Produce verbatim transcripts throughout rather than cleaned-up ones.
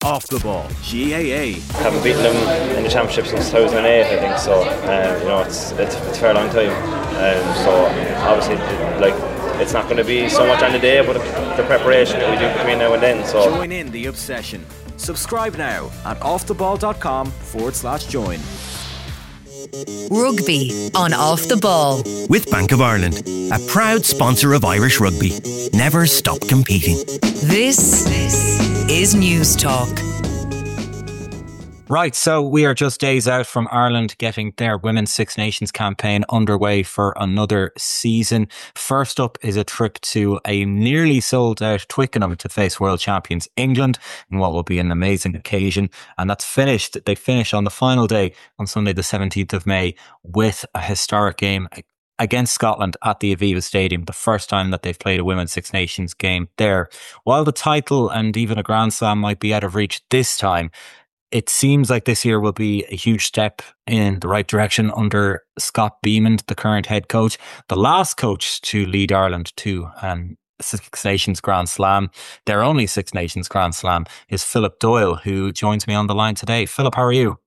Off the Ball, G A A. Haven't beaten them in the championship since two thousand eight, I think. So um, you know, it's it's, it's a fair long time. Um, so obviously, like, it's not going to be so much on the day, but the preparation that we do between now and then. So join in the obsession. Subscribe now at offtheball.com forward slash join. Rugby on Off the Ball. With Bank of Ireland, a proud sponsor of Irish rugby. Never stop competing. This is News Talk. Right, so we are just days out from Ireland getting their Women's Six Nations campaign underway for another season. First up is a trip to a nearly sold out Twickenham to face world champions England in what will be an amazing occasion. And that's finished. They finish on the final day on Sunday the seventeenth of May with a historic game against Scotland at the Aviva Stadium, the first time that they've played a Women's Six Nations game there. While the title and even a Grand Slam might be out of reach this time, it seems like this year will be a huge step in the right direction under Scott Beamond, the current head coach. The last coach to lead Ireland to um, Six Nations Grand Slam, their only Six Nations Grand Slam, is Philip Doyle, who joins me on the line today. Philip, how are you?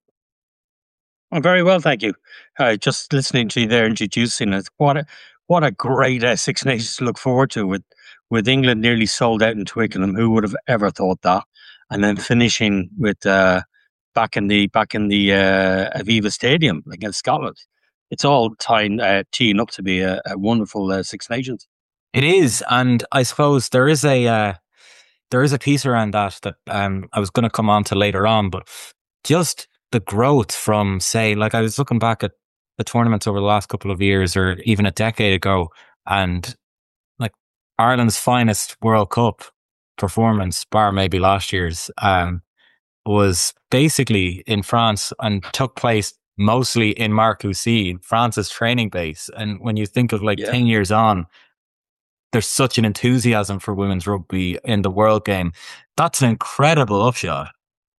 I'm very well, thank you. Uh, just listening to you there introducing us. What a, what a great uh, Six Nations to look forward to with, with England nearly sold out in Twickenham. Who would have ever thought that? And then finishing with uh, back in the back in the uh, Aviva Stadium against Scotland. It's all tying uh, teeing up to be a, a wonderful uh, Six Nations. It is, and I suppose there is a uh, there is a piece around that that um, I was going to come on to later on, but just the growth from, say, like I was looking back at the tournaments over the last couple of years, or even a decade ago, and like Ireland's finest World Cup performance, bar maybe last year's, um, was basically in France and took place mostly in Marcoussis, France's training base. And when you think of like yeah. ten years on, there's such an enthusiasm for women's rugby in the world game. That's an incredible upshot.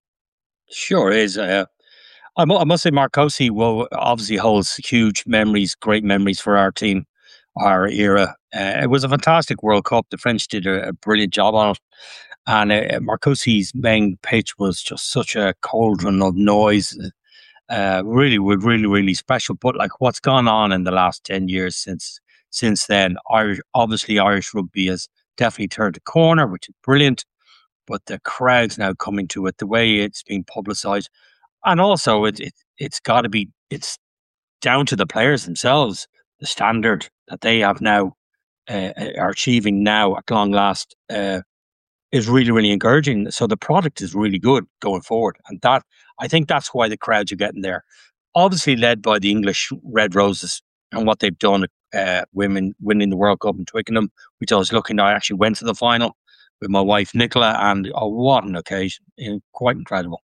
Sure is. Uh, I, mu- I must say Marcoussis will obviously holds huge memories, great memories for our team, our era. Uh, it was a fantastic World Cup. The French did a, a brilliant job on it. And uh, Marcoussis' main pitch was just such a cauldron of noise. Uh, really, really, really special. But like what's gone on in the last ten years since since then, Irish, obviously Irish rugby has definitely turned a corner, which is brilliant. But the crowds now coming to it, the way it's being publicised, and also it, it it's got to be it's down to the players themselves, the standard that they have now uh, are achieving now at long last. Uh, is really, really encouraging. So the product is really good going forward. And that, I think that's why the crowds are getting there. Obviously led by the English Red Roses and what they've done, uh, women winning the World Cup in Twickenham, which I was looking, I actually went to the final with my wife, Nicola, and oh, what an occasion. Quite incredible.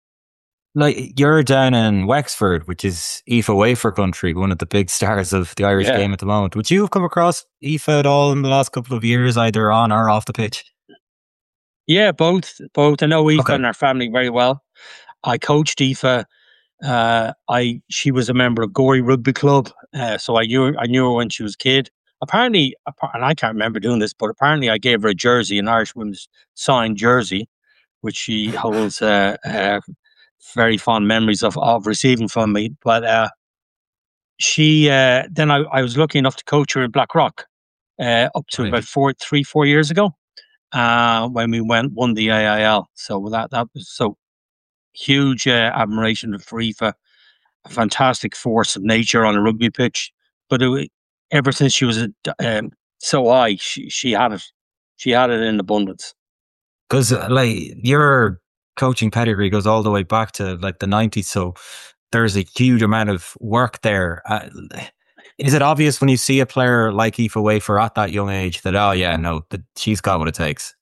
Like, you're down in Wexford, which is Aoife Wafer country, one of the big stars of the Irish yeah. game at the moment. Would you have come across Aoife at all in the last couple of years, either on or off the pitch? Yeah, both. Both. I know Aoife okay. and her family very well. I coached Aoife. Uh, I she was a member of Gorey Rugby Club, uh, so I knew I knew her when she was a kid. Apparently, and I can't remember doing this, but apparently I gave her a jersey, an Irish women's signed jersey, which she holds uh, uh, very fond memories of, of receiving from me. But uh, she uh, then I, I was lucky enough to coach her in Blackrock uh, up to right. about four, three, four years ago. Uh, when we went won the A I L, so that that was so huge uh, admiration for Aoife, a fantastic force of nature on a rugby pitch. But it, ever since she was a, um, so high, she she had it, she had it in abundance. Because uh, like your coaching pedigree goes all the way back to like the nineties, so there's a huge amount of work there. Uh, Is it obvious when you see a player like Aoife Wafer at that young age that, oh yeah, no, that she's got what it takes?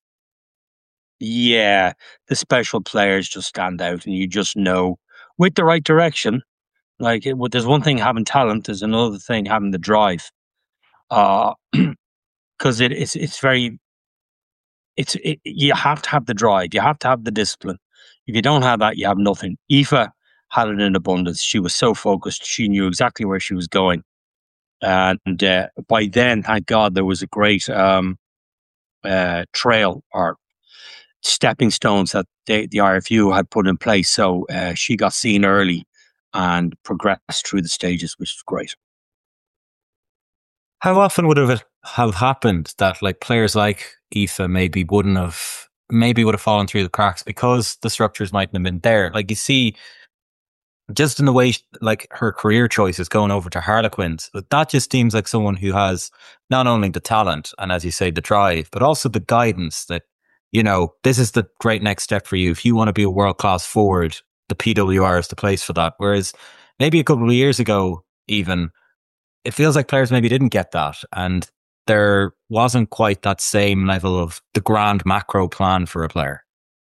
Yeah, the special players just stand out and you just know with the right direction. Like, it, there's one thing having talent, there's another thing having the drive. Uh, because it, it's it's very, it's it, you have to have the drive, you have to have the discipline. If you don't have that, you have nothing. Aoife had it in abundance. She was so focused, she knew exactly where she was going. And uh, by then, thank God, there was a great um, uh, trail or stepping stones that they, the I F U had put in place. So uh, she got seen early and progressed through the stages, which is great. How often would it have happened that like players like Aoife maybe wouldn't have, maybe would have fallen through the cracks because the structures mightn't have been there? Like you see, just in the way like her career choices going over to Harlequins, that just seems like someone who has not only the talent and, as you say, the drive, but also the guidance that, you know, this is the great next step for you. If you want to be a world class forward, the P W R is the place for that. Whereas maybe a couple of years ago, even, it feels like players maybe didn't get that, and there wasn't quite that same level of the grand macro plan for a player.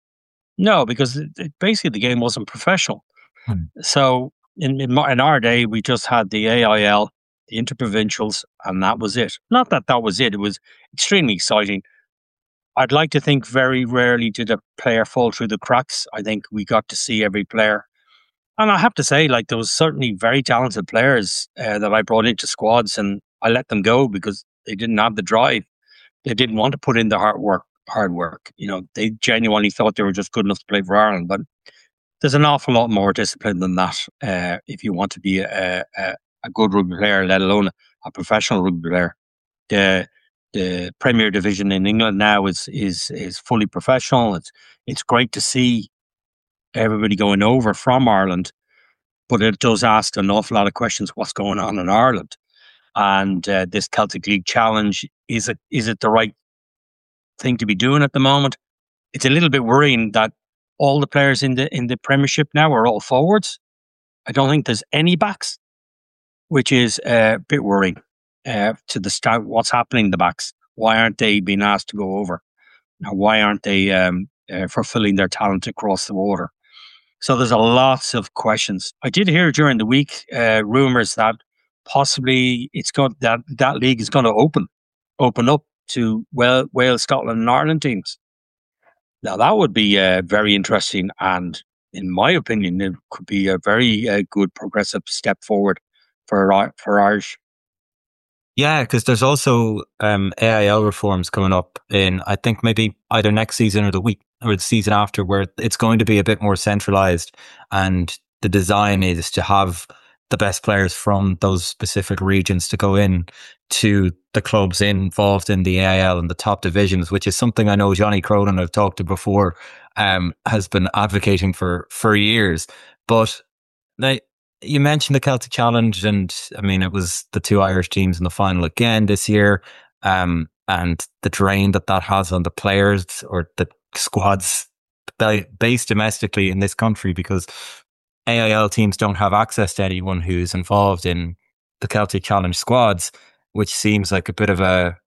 No, because it, it, basically the game wasn't professional. Hmm. So in, in in our day, we just had the A I L, the interprovincials, and that was it. Not that that was it. It was extremely exciting. I'd like to think very rarely did a player fall through the cracks. I think we got to see every player. And I have to say, like, there was certainly very talented players uh, that I brought into squads, and I let them go because they didn't have the drive. They didn't want to put in the hard work. Hard work. You know, they genuinely thought they were just good enough to play for Ireland. But there's an awful lot more discipline than that uh, if you want to be a, a, a good rugby player, let alone a professional rugby player. The the Premier Division in England now is is is fully professional. It's it's great to see everybody going over from Ireland, but it does ask an awful lot of questions. What's going on in Ireland? And uh, this Celtic League Challenge, is it is it the right thing to be doing at the moment? It's a little bit worrying that all the players in the in the Premiership now are all forwards. I don't think there's any backs, which is uh, a bit worrying uh, to the start. What's happening in the backs? Why aren't they being asked to go over? Now, why aren't they um, uh, fulfilling their talent across the water? So there's a lots of questions. I did hear during the week uh, rumours that possibly it's got that that league is going to open open up to well Wales, Scotland, and Ireland teams. Now that would be uh, very interesting, and in my opinion, it could be a very uh, good progressive step forward for for Irish. Yeah, because there's also um, A I L reforms coming up in, I think, maybe either next season or the week or the season after, where it's going to be a bit more centralized, and the design is to have the best players from those specific regions to go in to the clubs involved in the A I L and the top divisions, which is something I know Johnny Cronin, I've talked to before, um, has been advocating for for years. But they. You mentioned the Celtic Challenge, and I mean, it was the two Irish teams in the final again this year, um, and the drain that that has on the players or the squads based domestically in this country, because A I L teams don't have access to anyone who's involved in the Celtic Challenge squads, which seems like a bit of a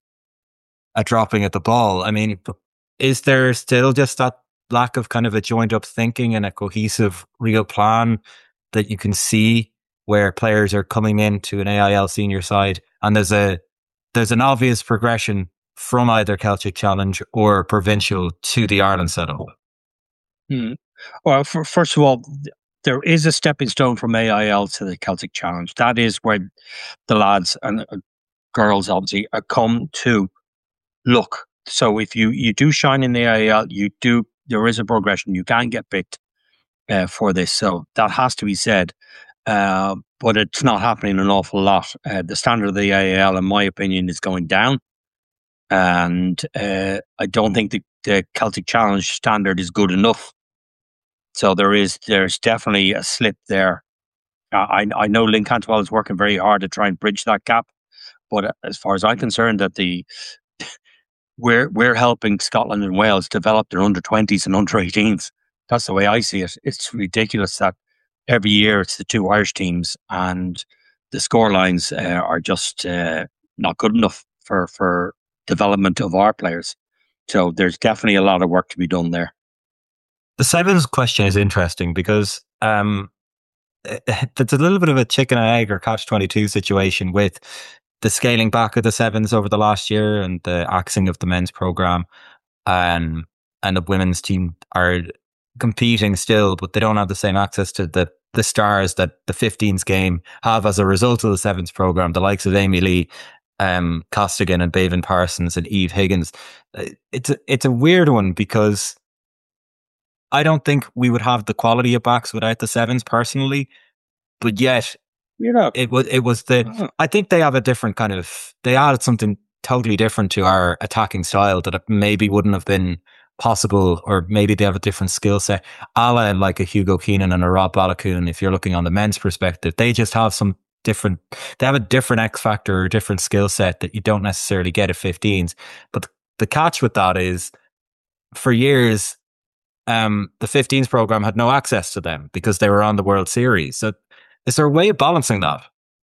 a dropping at the ball. I mean, is there still just that lack of kind of a joined up thinking and a cohesive real plan that you can see where players are coming into an A I L senior side, and there's a there's an obvious progression from either Celtic Challenge or provincial to the Ireland setup? Hmm. Well, for, first of all, there is a stepping stone from A I L to the Celtic Challenge. That is where the lads and uh, girls obviously are come to look. So if you, you do shine in the A I L, you do there is a progression. You can get picked Uh, for this, so that has to be said, uh, but it's not happening an awful lot. Uh, the standard of the A I L, in my opinion, is going down, and uh, I don't think the, the Celtic Challenge standard is good enough. So there is there's definitely a slip there. Uh, I I know Lynn Cantwell is working very hard to try and bridge that gap, but as far as I'm concerned, that the we're we're helping Scotland and Wales develop their under twenties and under eighteens. That's the way I see it. It's ridiculous that every year it's the two Irish teams, and the score lines uh, are just uh, not good enough for, for development of our players. So there's definitely a lot of work to be done there. The sevens question is interesting because um, it's a little bit of a chicken and egg or catch twenty-two situation with the scaling back of the sevens over the last year and the axing of the men's programme, um, and the women's team are competing still, but they don't have the same access to the the stars that the fifteens game have as a result of the sevens program, the likes of Amy Lee um, Costigan and Bevan Parsons and Eve Higgins. It's a, it's a weird one because I don't think we would have the quality of backs without the sevens personally, but yet You know, it was it was the. Oh. I think they have a different kind of. They added something totally different to our attacking style that maybe wouldn't have been possible, or maybe they have a different skill set. A la like a Hugo Keenan and a Rob Balakoon. If you're looking on the men's perspective, they just have some different. They have a different X factor or a different skill set that you don't necessarily get at fifteens. But the, the catch with that is, for years, um, the fifteens program had no access to them because they were on the World Series. So, is there a way of balancing that?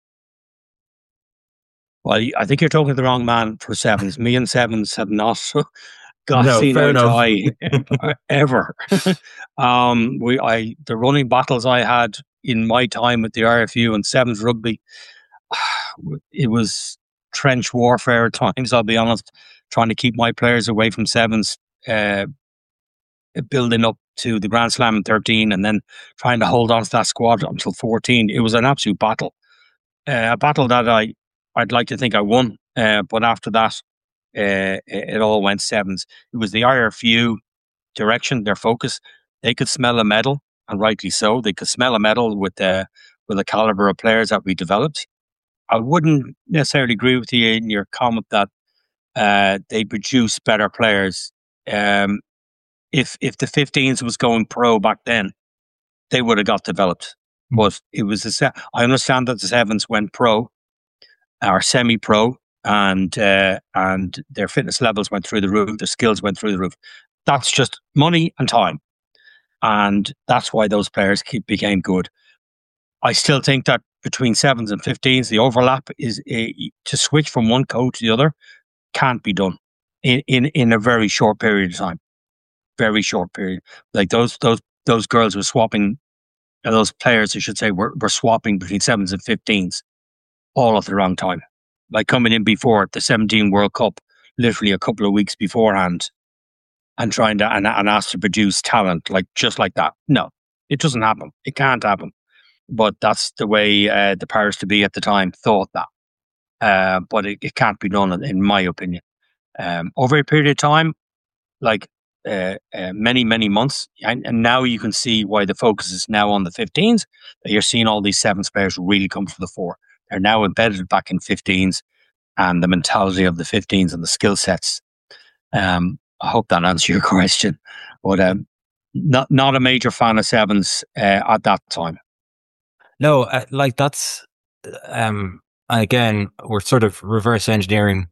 Well, I think you're talking to the wrong man for sevens. Me and sevens have not got No, seen fair eye to enough. eye ever. um, we, I, the running battles I had in my time with the R F U and sevens rugby, it was trench warfare at times. I'll be honest, trying to keep my players away from sevens, uh, building up to the Grand Slam in thirteen, and then trying to hold on to that squad until fourteen. It was an absolute battle, uh, a battle that I. I'd like to think I won, uh, but after that, uh, it, it all went sevens. It was the R F U direction, their focus. They could smell a medal, and rightly so. They could smell a medal with the with the caliber of players that we developed. I wouldn't necessarily agree with you in your comment that uh, they produce better players. Um, if if the fifteens was going pro back then, they would have got developed. Mm. But it was a se- I understand that the sevens went pro. Are semi-pro, and uh, and their fitness levels went through the roof, their skills went through the roof. That's just money and time, and that's why those players keep, became good. I still think that between sevens and fifteens, the overlap is a, to switch from one coach to the other can't be done in, in, in a very short period of time. Very short period. Like those those those girls were swapping, uh, those players, I should say, were, were swapping between sevens and fifteens. All at the wrong time, like coming in before the seventeen World Cup, literally a couple of weeks beforehand, and trying to and, and asked to produce talent like just like that. No, it doesn't happen. It can't happen. But that's the way uh, the powers to be at the time thought that. Uh, but it, it can't be done, in my opinion. Um, over a period of time, like uh, uh, many many months, and, and now you can see why the focus is now on the fifteens. That you're seeing all these sevens players really come to the fore. They're now embedded back in fifteens, and the mentality of the fifteens and the skill sets. Um, I hope that answers your question, but um, not not a major fan of sevens uh, at that time. No, uh, like that's um, again, we're sort of reverse engineering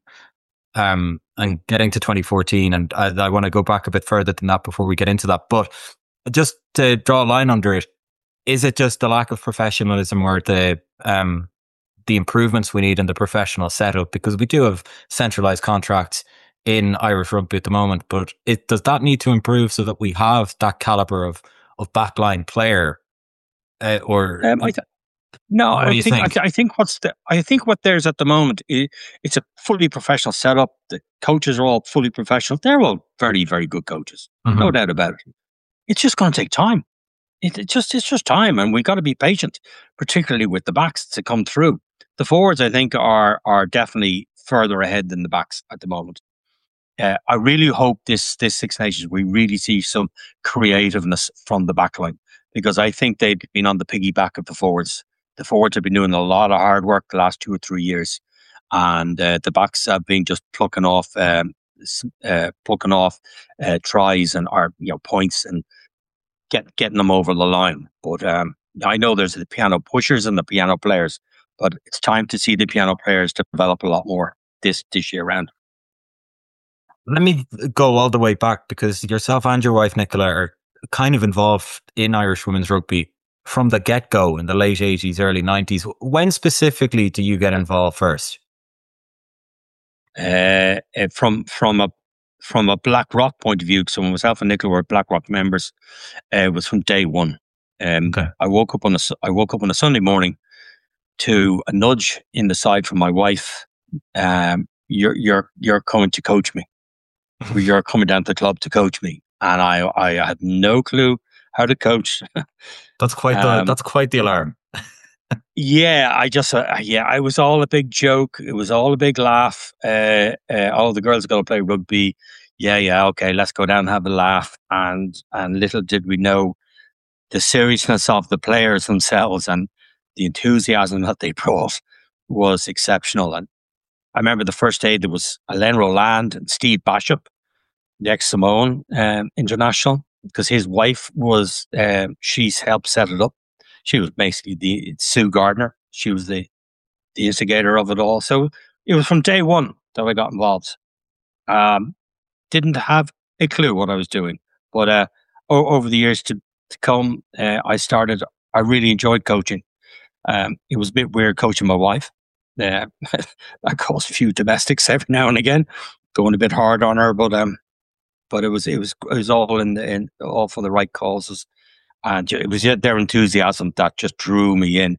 um, and getting to twenty fourteen, and I, I want to go back a bit further than that before we get into that. But just to draw a line under it, is it just the lack of professionalism or the um, the improvements we need in the professional setup? Because we do have centralized contracts in Irish rugby at the moment, but it does that need to improve so that we have that caliber of of backline player? Uh, or um, I th- no, what I do you think, think? I, th- I think what's the, I think what there's at the moment is it's a fully professional setup. The coaches are all fully professional. They're all very very good coaches, mm-hmm. no doubt about it. It's just going to take time. It, it just it's just time, and we got to be patient, particularly with the backs to come through. The forwards, I think, are are definitely further ahead than the backs at the moment. Uh, I really hope this this Six Nations we really see some creativeness from the backline, because I think they've been on the piggyback of the forwards. The forwards have been doing a lot of hard work the last two or three years, and uh, the backs have been just plucking off um, uh, plucking off uh, tries and or you know points and get getting them over the line. But um, I know there's the piano pushers and the piano players. But it's time to see the piano players develop a lot more this this year round. Let me go all the way back, because yourself and your wife Nicola are kind of involved in Irish women's rugby from the get-go in the late eighties, early nineties. When specifically do you get involved first? Uh, from from a from a Black Rock point of view, so when myself and Nicola were Black Rock members, uh, it was from day one. Um, okay. I woke up on a I woke up on a Sunday morning to a nudge in the side from my wife. Um, you're you're you're coming to coach me. You're coming down to the club to coach me, and I I had no clue how to coach. That's quite the um, that's quite the alarm. Yeah, I just, uh, yeah, I was all a big joke. It was all a big laugh. Uh, uh, oh, the girls are going to play rugby. Yeah, yeah, okay, let's go down and have a laugh. And and little did we know the seriousness of the players themselves and the enthusiasm that they brought was exceptional. And I remember the first day there was Alain Roland and Steve Bishop, the ex-Samoan um, international, because his wife was, um, she's helped set it up. She was basically the Sue Gardner. She was the, the instigator of it all. So it was from day one that I got involved. Um, didn't have a clue what I was doing. But uh, o- over the years to, to come, uh, I started, I really enjoyed coaching. Um, it was a bit weird coaching my wife. Uh, I caused a few domestics every now and again, going a bit hard on her, but um, but it was it was it was all in, the, in all for the right causes, and it was their enthusiasm that just drew me in,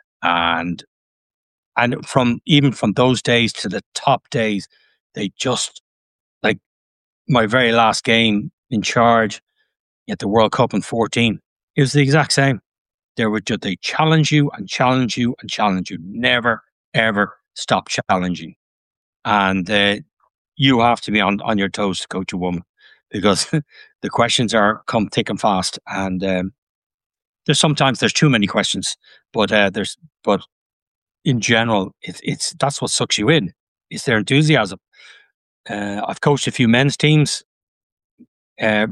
and and from even from those days to the top days, they just like my very last game in charge at the World Cup in fourteen. It was the exact same. They would just they challenge you and challenge you and challenge you. Never ever stop challenging, and uh, you have to be on, on your toes to coach a woman because the questions are come thick and fast, and um, there's sometimes there's too many questions, but uh, there's but in general it's it's that's what sucks you in. It's their enthusiasm. Uh, I've coached a few men's teams. Uh,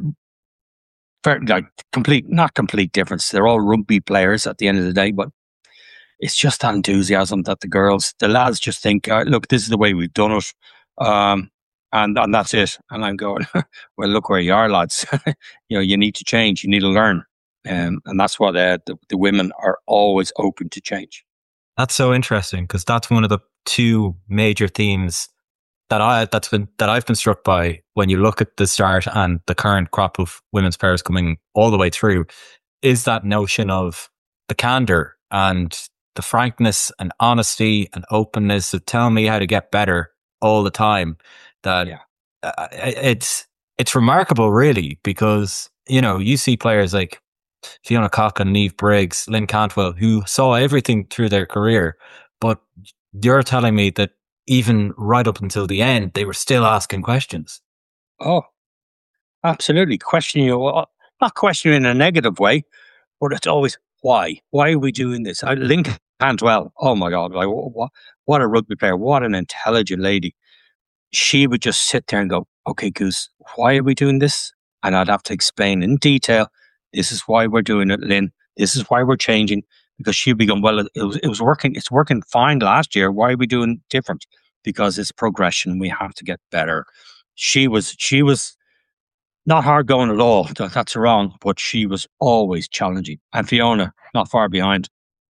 very, like complete, not complete difference. They're all rugby players at the end of the day, but it's just that enthusiasm that the girls, the lads just think, uh, look, this is the way we've done it. Um, and, and that's it. And I'm going, well, look where you are, lads. You know, you need to change. You need to learn. Um, and that's what uh, the, the women are always open to change. That's so interesting because that's one of the two major themes that I that's been that I've been struck by when you look at the start and the current crop of women's players coming all the way through, is that notion of the candor and the frankness and honesty and openness of telling me how to get better all the time. That Yeah. uh, it's it's remarkable, really, because you know you see players like Fiona Coughlin, Niamh Briggs, Lynn Cantwell, who saw everything through their career, but you're telling me that even right up until the end, they were still asking questions. Oh, absolutely. Questioning you, well, not questioning in a negative way, but it's always why? Why are we doing this? I, Lynn Cantwell, oh my God, like, what, what a rugby player, what an intelligent lady. She would just sit there and go, okay, Goose, why are we doing this? And I'd have to explain in detail, this is why we're doing it, Lynn. This is why we're changing. Because she'd be going, well, it was, it was working. It's working fine last year. Why are we doing different? Because it's progression. We have to get better. She was, she was not hard going at all. That's wrong. But she was always challenging. And Fiona, not far behind.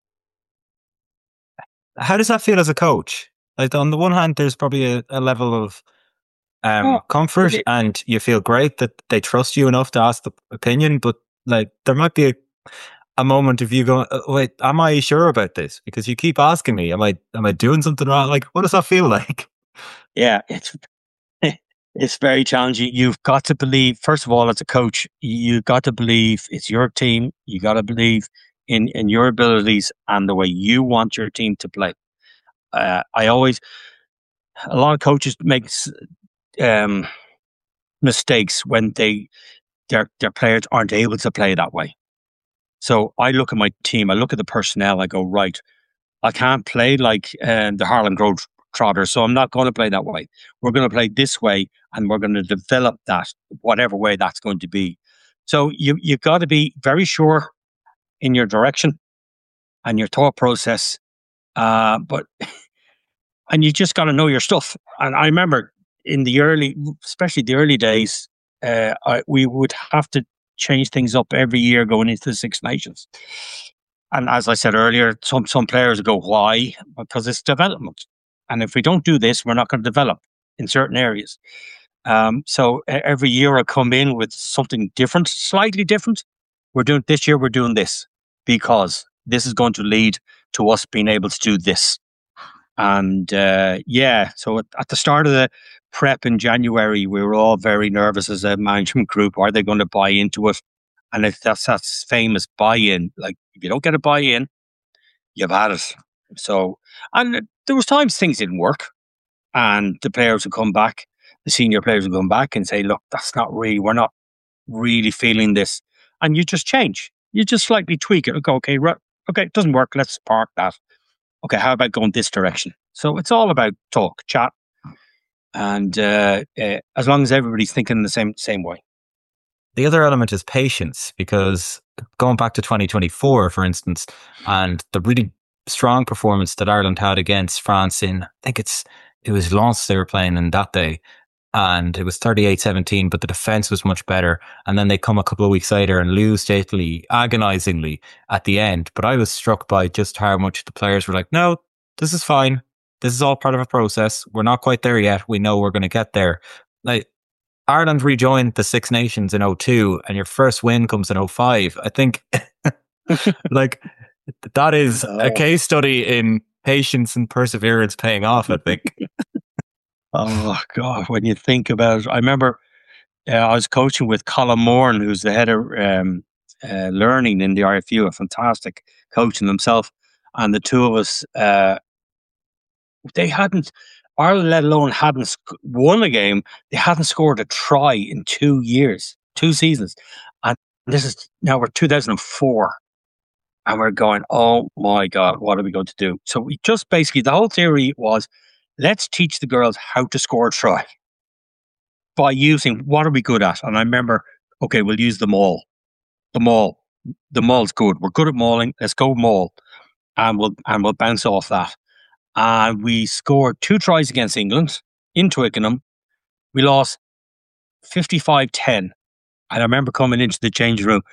How does that feel as a coach? Like on the one hand, there's probably a, a level of um, oh, comfort, it, and you feel great that they trust you enough to ask the opinion. But like, there might be a, a moment of you going, "Wait, am I sure about this?" Because you keep asking me, "Am I, am I doing something wrong?" Like, what does that feel like? Yeah, it's it's very challenging. You've got to believe, first of all, as a coach, you've got to believe it's your team. You got to believe in in your abilities and the way you want your team to play. Uh, I always, a lot of coaches make um, mistakes when they their their players aren't able to play that way. So I look at my team, I look at the personnel, I go, right, I can't play like uh, the Harlem Globetrotters, so I'm not going to play that way. We're going to play this way, and we're going to develop that, whatever way that's going to be. So you you've got to be very sure in your direction and your thought process, uh, but and you just got to know your stuff. And I remember in the early, especially the early days, uh, I, we would have to change things up every year going into the Six Nations. And as I said earlier, some some players go, why? Because it's development. And if we don't do this, we're not going to develop in certain areas. Um, so every year I come in with something different, slightly different. We're doing this year, we're doing this because this is going to lead to us being able to do this. And uh, yeah, so at, at the start of the prep in January, we were all very nervous as a management group. Are they going to buy into it? And if that's that famous buy-in. Like, if you don't get a buy-in, you've had it. So, and there was times things didn't work, and the players would come back, the senior players would come back and say, look, that's not really, we're not really feeling this. And you just change. You just slightly tweak it. Go, okay, right, okay, it doesn't work. Let's park that. Okay, how about going this direction? So it's all about talk, chat, and uh, uh, as long as everybody's thinking the same same way. The other element is patience, because going back to twenty twenty-four, for instance, and the really strong performance that Ireland had against France in, I think it's it was Lens they were playing in that day, and it was thirty-eight seventeen, but the defence was much better. And then they come a couple of weeks later and lose to Italy agonisingly at the end. But I was struck by just how much the players were like, no, this is fine. This is all part of a process. We're not quite there yet. We know we're going to get there. Like, Ireland rejoined the Six Nations in oh two, and your first win comes in oh five. I think like that is oh. a case study in patience and perseverance paying off, I think. Oh, God, when you think about it, I remember uh, I was coaching with Colin Moran, who's the head of um, uh, learning in the R F U, a fantastic coach in himself. And the two of us, uh, they hadn't, Ireland, let alone hadn't sc- won a game, they hadn't scored a try in two years, two seasons. And this is, now we're two thousand four. And we're going, oh my God, what are we going to do? So we just basically, the whole theory was, let's teach the girls how to score a try by using, what are we good at? And I remember, okay, we'll use the maul. The maul. The maul's good. We're good at mauling. Let's go maul. And we'll, and we'll bounce off that. And we scored two tries against England in Twickenham. We lost fifty-five ten. And I remember coming into the changing room.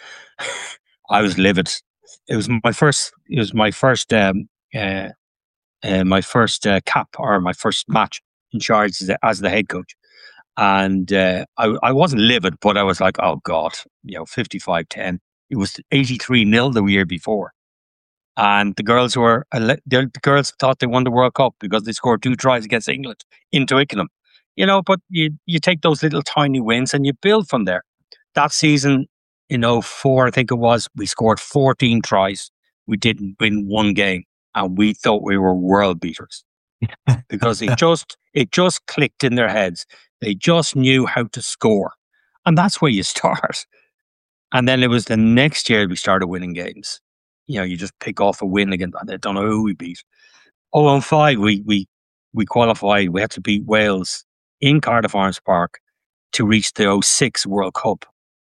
I was livid. It was my first, it was my first, um, uh, uh, my first uh, cap or my first match in charge as the, as the head coach. And uh, I, I wasn't livid, but I was like, oh God, you know, fifty-five ten. It was eighty-three nil the year before. And the girls were, the girls thought they won the World Cup because they scored two tries against England in Twickenham. You know, but you, you take those little tiny wins and you build from there. That season in oh four, I think it was, we scored fourteen tries. We didn't win one game. And we thought we were world beaters because it just, it just clicked in their heads. They just knew how to score. And that's where you start. And then it was the next year we started winning games. You know, you just pick off a win against, I don't know who we beat. oh five, we, we, we qualified. We had to beat Wales in Cardiff Arms Park to reach the oh six World Cup.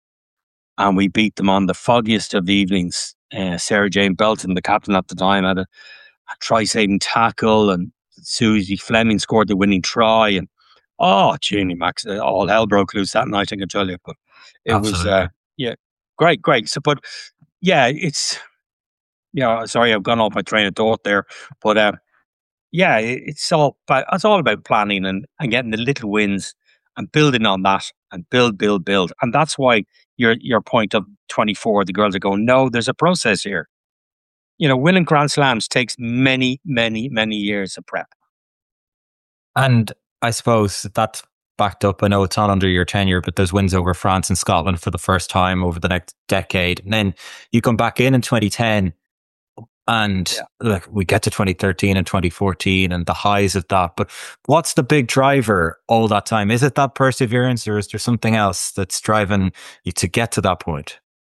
And we beat them on the foggiest of evenings. Uh, Sarah Jane Belton, the captain at the time, had a, a try-saving tackle, and Susie Fleming scored the winning try. And oh, Jeannie Max, all hell broke loose that night, I can tell you. But it Absolutely. was, uh, yeah, great, great. So, but yeah, it's, yeah, sorry, I've gone off my train of thought there. But uh, yeah, it, it's all about, it's all about planning and, and getting the little wins and building on that and build, build, build. And that's why your your point of twenty-four, the girls are going, no, there's a process here. You know, winning Grand Slams takes many, many, many years of prep. And I suppose that's backed up. I know it's not under your tenure, but there's wins over France and Scotland for the first time over the next decade. And then you come back in in twenty ten and yeah. like we get to twenty thirteen and twenty fourteen and the highs of that. But what's the big driver all that time? Is it that perseverance, or is there something else that's driving you to get to that point?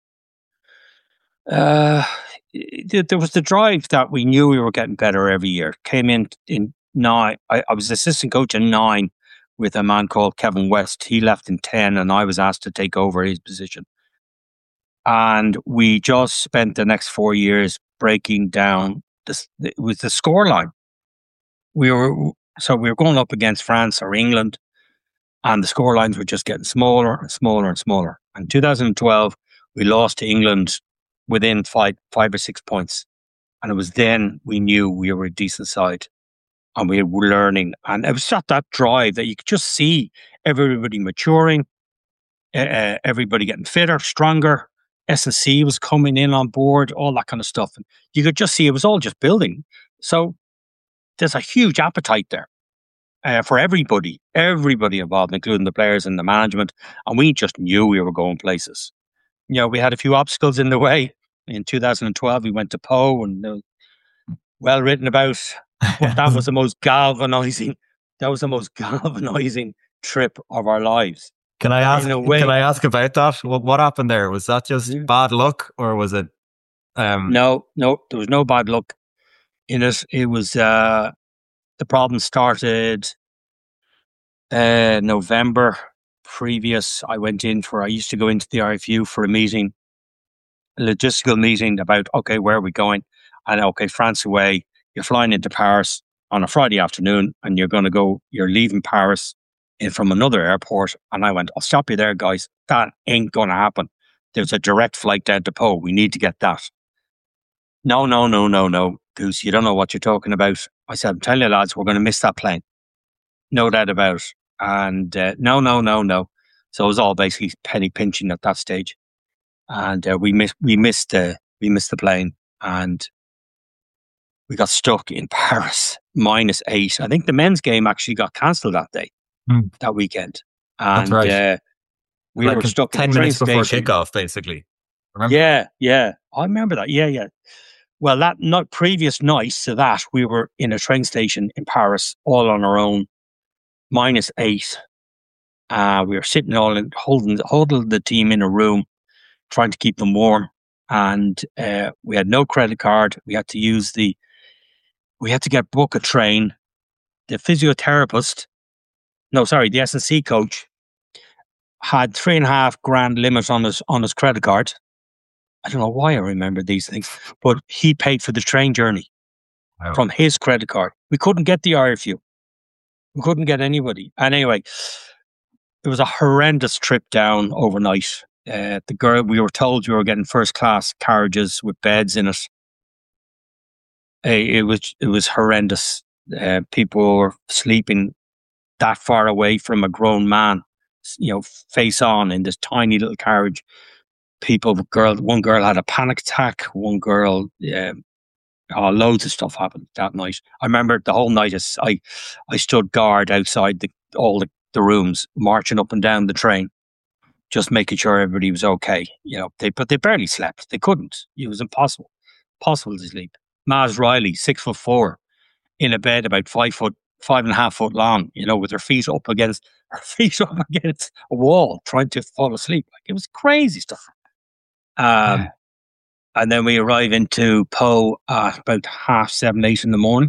Uh, there was the drive that we knew we were getting better every year. Came in in nine. I, I was assistant coach in nine with a man called Kevin West. He left in ten, and I was asked to take over his position. And we just spent the next four years breaking down this with the scoreline. We were so we were going up against France or England, and the scorelines were just getting smaller and smaller and smaller. In two thousand twelve, we lost to England within five, five or six points, and it was then we knew we were a decent side, and we were learning. And it was just that drive that you could just see everybody maturing, uh, everybody getting fitter, stronger. S and C was coming in on board, all that kind of stuff. And you could just see it was all just building. So there's a huge appetite there uh, for everybody, everybody involved, including the players and the management. And we just knew we were going places. You know, we had a few obstacles in the way. In two thousand twelve, we went to Po, and uh, well written about. But that was the most galvanizing. That was the most galvanizing trip of our lives. Can I ask? In a way, can I ask about that? What, what happened there? Was that just Yeah. bad luck, or was it? Um, no, no, there was no bad luck in it. It was uh, the problem started uh, November previous. I went in for. I used to go into the R F U for a meeting, a logistical meeting about okay, where are we going? And okay, France away. You're flying into Paris on a Friday afternoon, and you're going to go. You're leaving Paris in from another airport. And I went, I'll stop you there, guys. That ain't going to happen. There's a direct flight down to Po. We need to get that. No, no, no, no, no, Goose. You don't know what you're talking about. I said, I'm telling you, lads, we're going to miss that plane. No doubt about it. And uh, no, no, no, no. So it was all basically penny pinching at that stage. And uh, we missed, we missed the, we missed the plane, and we got stuck in Paris, minus eight. I think the men's game actually got cancelled that day, Hmm. that weekend. And That's right. uh, we like were stuck ten in the train minutes before station. kickoff, basically. Remember? Yeah, yeah. I remember that. Yeah, yeah. Well, that not previous night to that, we were in a train station in Paris, all on our own, minus eight. Uh, we were sitting all in, holding, holding the team in a room, trying to keep them warm. And uh, we had no credit card. We had to use the, we had to get book a train. The physiotherapist, no, sorry, the S and C coach had three and a half grand limit on his on his credit card. I don't know why I remember these things, but he paid for the train journey Wow. from his credit card. We couldn't get the R F U. We couldn't get anybody. And anyway, it was a horrendous trip down overnight. Uh, the girl, we were told we were getting first class carriages with beds in it. Uh, it was it was horrendous. Uh, people were sleeping that far away from a grown man, you know, face on in this tiny little carriage. People, girl, one girl had a panic attack. One girl, um, oh, loads of stuff happened that night. I remember the whole night. As I, I stood guard outside the, all the, the rooms, marching up and down the train, just making sure everybody was okay. You know, they but they barely slept. They couldn't. It was impossible, possible to sleep. Maz Riley, six foot four, in a bed about five foot, five and a half foot long. You know, with her feet up against her feet up against a wall, trying to fall asleep. Like, it was crazy stuff. Um, Yeah. And then we arrive into Po at about half seven, eight in the morning.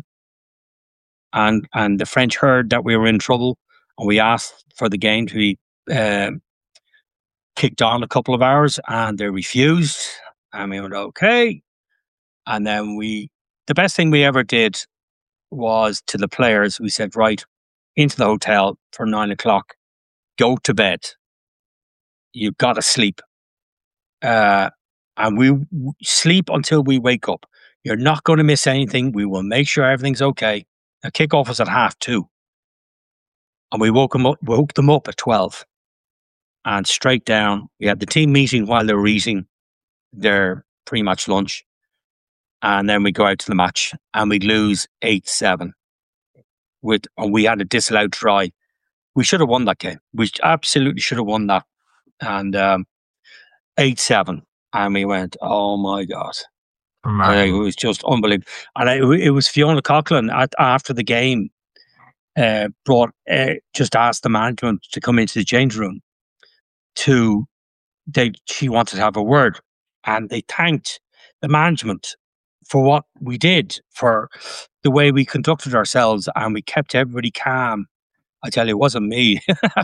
And and the French heard that we were in trouble, and we asked for the game to be um, kicked on a couple of hours, and they refused. And we went, okay. And then we, the best thing we ever did was to the players, we said, right, into the hotel for nine o'clock, go to bed. You've got to sleep. Uh, and we w- sleep until we wake up. You're not going to miss anything. We will make sure everything's okay. The kickoff was at half two. And we woke them up, woke them up at twelve. And straight down, we had the team meeting while they were eating their pre-match lunch. And then we go out to the match and we lose eight seven. With, and we had a disallowed try. We should have won that game. We absolutely should have won that. And um, eight seven. And we went, oh my God. Uh, it Remarkable. was just unbelievable. And I, it was Fiona Coughlin at, after the game uh, brought, uh, just asked the management to come into the change room to, they, she wanted to have a word. And they thanked the management for what we did, for the way we conducted ourselves, and we kept everybody calm. I tell you, it wasn't me.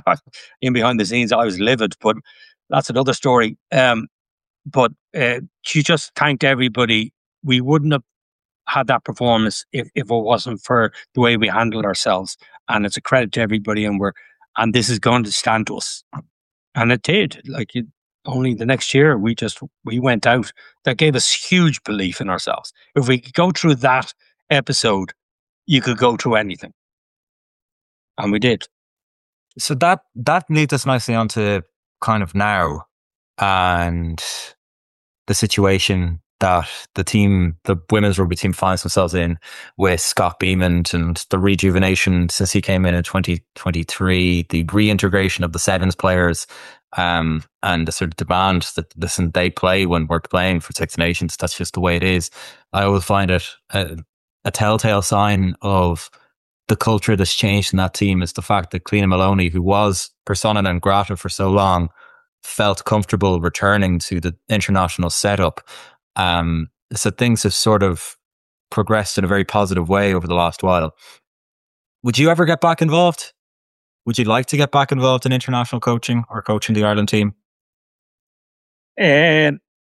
In behind the scenes, I was livid, but that's another story. Um, but uh, she just thanked everybody. We wouldn't have had that performance if, if it wasn't for the way we handled ourselves. And it's a credit to everybody. And we're and this is going to stand to us. And it did. Like it, only the next year, we just we went out. That gave us huge belief in ourselves. If we could go through that episode, you could go through anything. And we did. So that that leads us nicely onto kind of now and the situation that the team, the women's rugby team, finds themselves in with Scott Beamond and the rejuvenation since he came in in twenty twenty-three, the reintegration of the sevens players, um, and the sort of demand that listen they play when we're playing for Six Nations. That's just the way it is. I always find it. Uh, a telltale sign of the culture that's changed in that team is the fact that Cliona Maloney, who was persona non grata for so long, felt comfortable returning to the international setup. Um, so things have sort of progressed in a very positive way over the last while. Would you ever get back involved? Would you like to get back involved in international coaching or coaching the Ireland team? Um,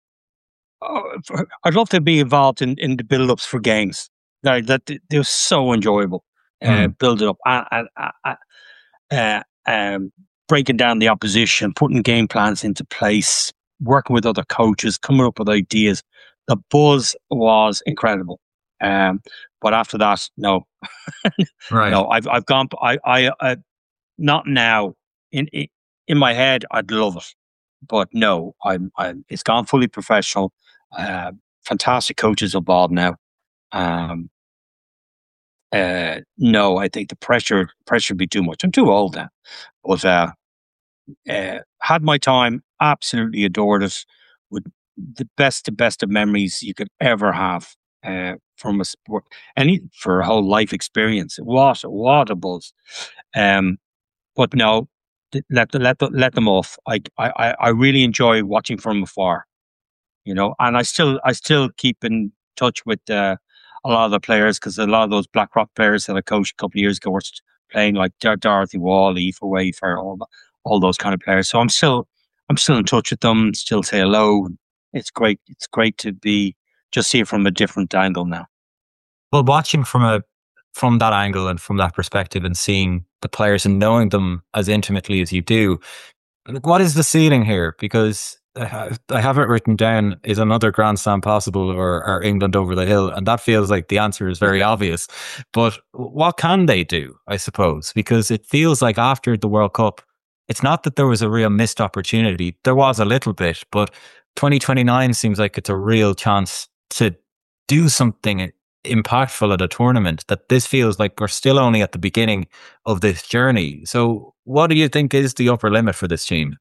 I'd love to be involved in, in the build-ups for games. That, that they're so enjoyable. Uh, Mm. build it up, uh, uh, uh, um, breaking down the opposition, putting game plans into place, working with other coaches, coming up with ideas. The buzz was incredible. Um, but after that, no, Right. no, I've I've gone. I I, I not now. In in my head, I'd love it, but no, I'm. I'm it's gone fully professional. Uh, fantastic coaches involved now. Um, uh, no, I think the pressure pressure would be too much. I'm too old now, but uh, uh, had my time. Absolutely adored it. With the best, the best of memories you could ever have uh, from a sport, any for a whole life experience. What what a buzz! Um, but no, th- let the, let the, let them off. I, I I really enjoy watching from afar, you know, and I still I still keep in touch with uh, a lot of the players because a lot of those Blackrock players that I coached a couple of years ago were st- playing like Dor- Dorothy Wall, Aoife Wafer, all the- all those kind of players. So I'm still I'm still in touch with them. Still say hello. It's great. It's great to be just see it from a different angle now. Well, watching from a from that angle and from that perspective and seeing the players and knowing them as intimately as you do, like, what is the ceiling here? Because I have, I have it written down, is another Grand Slam possible or, or England over the hill? And that feels like the answer is very obvious. But what can they do, I suppose? Because it feels like after the World Cup, it's not that there was a real missed opportunity. There was a little bit, but twenty twenty-nine seems like it's a real chance to do something impactful at a tournament. That this feels like we're still only at the beginning of this journey. So what do you think is the upper limit for this team?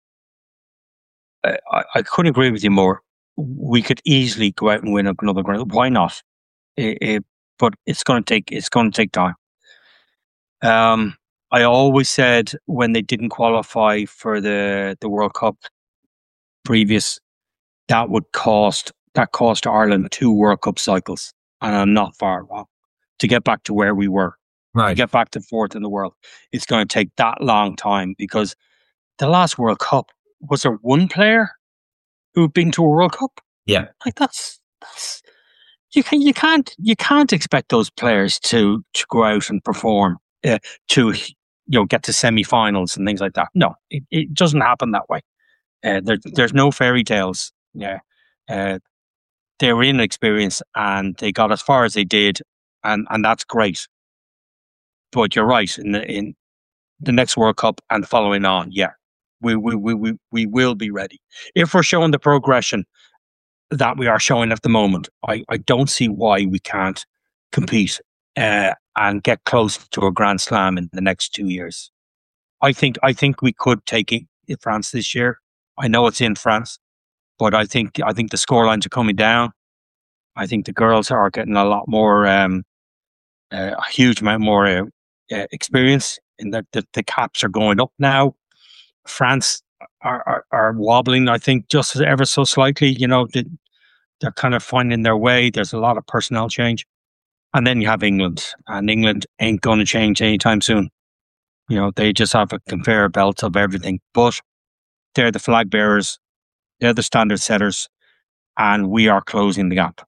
I, I I couldn't agree with you more. We could easily go out and win another grand. Why not? It, it, but it's going to take it's going to take time. Um, I always said when they didn't qualify for the the World Cup previous, that would cost that cost Ireland two World Cup cycles, and I'm not far wrong. To get back to where we were, to Right. get back to fourth in the world, it's going to take that long time because the last World Cup was there one player who'd been to a World Cup? Yeah. Like that's that's you can you can't you can't expect those players to to go out and perform uh, to you know get to semi-finals and things like that. No, it, it doesn't happen that way. Uh, there, there's no fairy tales. Yeah, uh, they were inexperienced and they got as far as they did, and and that's great. But you're right in the in the next World Cup and following on. Yeah, we we we we, we will be ready if we're showing the progression that we are showing at the moment. I, I don't see why we can't compete uh, and get close to a Grand Slam in the next two years. I think I think we could take it in France this year. I know it's in France, but I think I think the scorelines are coming down. I think the girls are getting a lot more, um, uh, a huge amount more uh, uh, experience, in that the, the caps are going up now. France are, are, are wobbling, I think, just ever so slightly. You know, they, they're kind of finding their way. There's a lot of personnel change. And then you have England, and England ain't going to change anytime soon. You know, they just have a conveyor belt of everything. But they're the flag bearers, they're the standard setters, and we are closing the gap.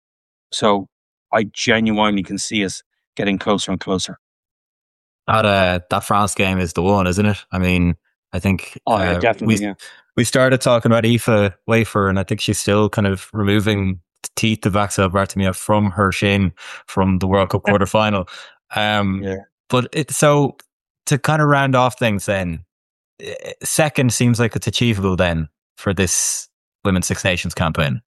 So I genuinely can see us getting closer and closer. That uh, that France game is the one, isn't it? I mean, I think Oh, yeah, uh, definitely, we yeah. we started talking about Aoife Wafer, and I think she's still kind of removing teeth of Axel Bartomeu from her shin from the World Cup quarter final. Um, Yeah. But it so to kind of round off things, then eh, second seems like it's achievable then for this Women's Six Nations campaign.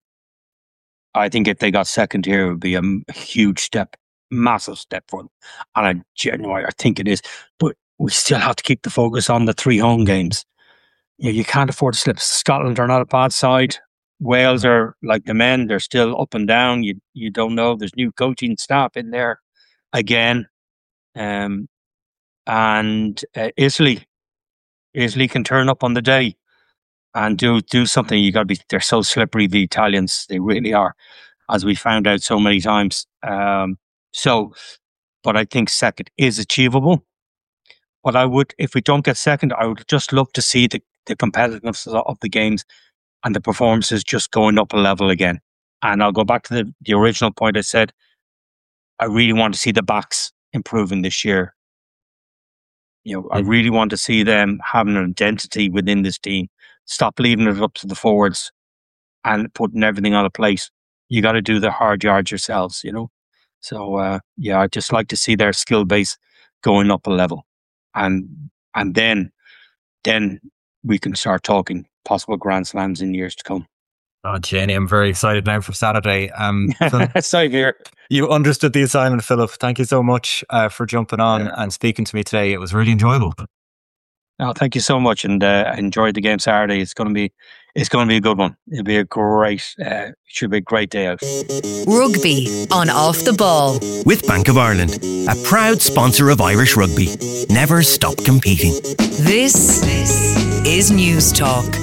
I think if they got second here, it would be a m- huge step, massive step for them. And I genuinely, I think it is. But we still have to keep the focus on the three home games. You, know, you can't afford to slip. Scotland are not a bad side. Wales are like the men; they're still up and down. You you don't know. There's new coaching staff in there again, um, and uh, Italy, Italy can turn up on the day and do do something. You got to be. They're so slippery, the Italians. They really are, as we found out so many times. Um, so, but I think second is achievable. But I would, if we don't get second, I would just love to see the, the competitiveness of the games and the performances just going up a level again. And I'll go back to the, the original point I said. I really want to see the backs improving this year. You know, I really want to see them having an identity within this team. Stop leaving it up to the forwards and putting everything on a plate. You got to do the hard yards yourselves, you know. So, uh, yeah, I'd just like to see their skill base going up a level. And and then then we can start talking possible Grand Slams in years to come. Oh, Jenny, I'm very excited now for Saturday. Um, Sorry, here. You understood the assignment, Philip. Thank you so much uh, for jumping on yeah. and speaking to me today. It was really enjoyable. Oh, thank you so much, and uh, I enjoyed the game Saturday. It's going to be, it's going to be a good one. It'll be a great, uh, it should be a great day out. Rugby on Off the Ball with Bank of Ireland, a proud sponsor of Irish rugby. Never stop competing. This is News Talk.